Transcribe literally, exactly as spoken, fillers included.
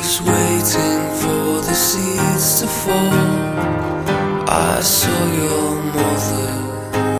was waiting for the seeds to fall. I saw your mother